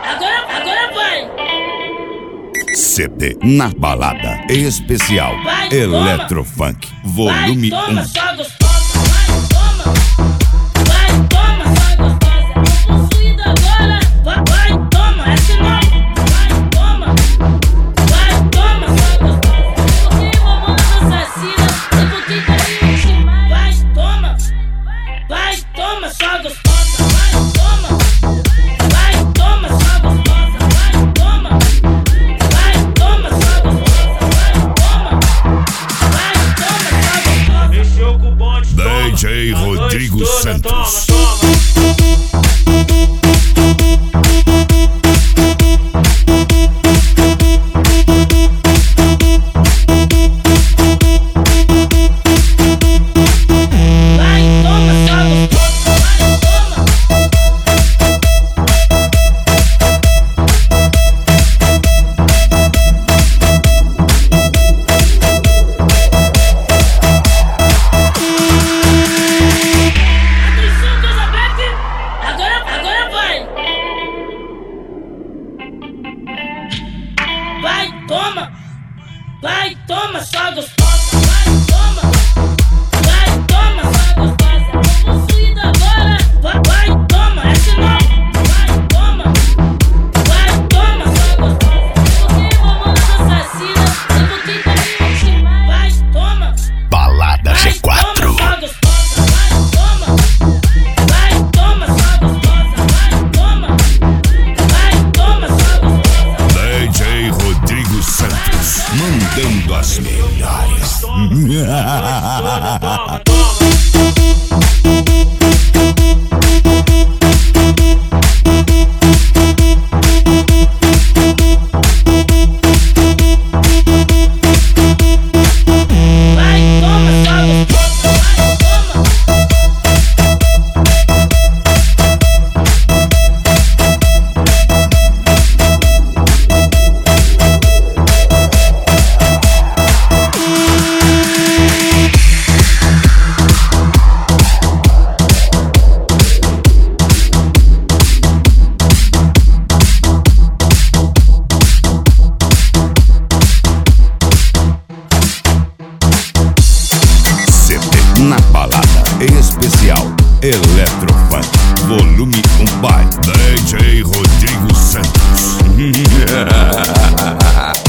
Agora vai! CD na balada especial Vai, Eletrofunk volume vai, toma, 1. só gostosa, vai, toma, só gostosa. Tô possuída agora, vai, toma, é sinal. Vai, toma, só gostosa. Porque mamãe assassina, eu vou tentar me intimar. Vai, toma, só gostosa. Vai, toma, só gostosa. Vai, toma, só gostosa. Vai, toma, só gostosa. Mexeu com o bonde, DJ Rodrigo Santos. Vai, toma, só gostosa. Vai, toma, só gostosa. Tô possuída agora. Vai, toma, é sinal. Vai, toma, só gostosa. Porque mamãe assassina, eu vou tentar me intimar. Vai, toma, Balada G4. toma, só gostosa. Vai, toma, só gostosa. Vai, toma, só gostosa. DJ Rodrigo Santos, mandando as melhores. Vai, toma, só gostosa. CD na balada especial Eletrofunk volume 1 by DJ Rodrigo Santos.